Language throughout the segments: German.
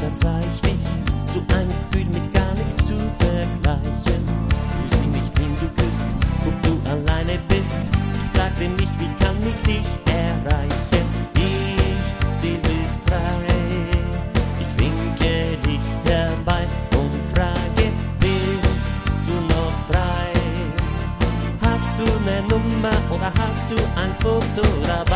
da sah ich dich, so ein Gefühl mit gar nichts zu vergleichen. Du sieh nicht, wen du küsst, ob du alleine bist. Ich fragte mich, wie kann ich dich erreichen? Ich zähl bis 3, ich winke dich herbei und frage, bist du noch frei? Hast du ne Nummer oder hast du ein Foto dabei?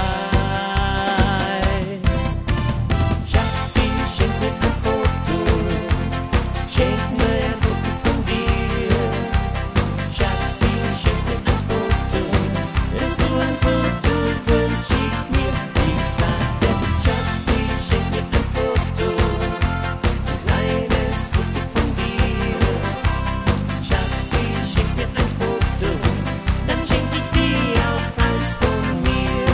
Schatzi, schenk mir ein Foto, schenk mir ein Foto von dir. Schatzi, schenk mir ein Foto, so ein Foto wünsch ich mir. Ich sagte, Schatzi, schenk mir ein Foto, ein kleines Foto von dir. Schatzi, schenk mir ein Foto, dann schenk ich dir auch eins von mir.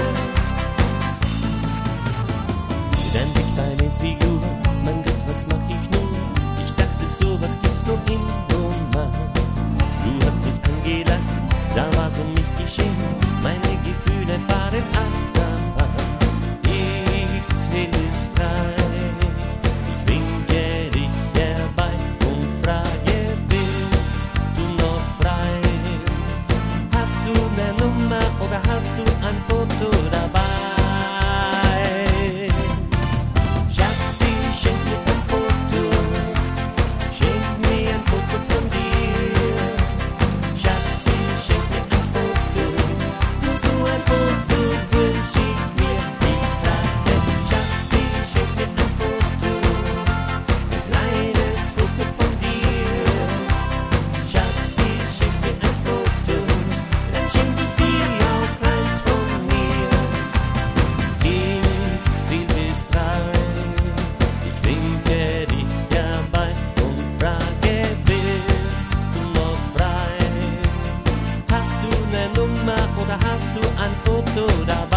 Dann liegt deine Figur, mein Gott, was mach ich nun? Ich dachte, sowas gibt's nur im Roman. Du hast mich angelacht, da war's um mich geschehen. Meine Gefühle fahren Achterbahn. Ich zähl bis 3, ich winke dich herbei und frage, bist du noch frei? Hast du ne Nummer oder hast du ein Foto dabei? Schatzi, schenk mir ein Foto, schenk mir ein Foto von dir. Schatzi, schenk mir ein Foto, nur so ein Foto wünsch ich mir. Ich sagte, Schatzi, schenk mir ein Foto, ein kleines Foto von dir. Schatzi, schenk mir ein Foto, dann schenk ich dir auch eins von mir. Ich zähl bis 3, ich winke dich herbei und frage, bist du noch frei? Hast du ne Nummer oder hast du ein Foto dabei?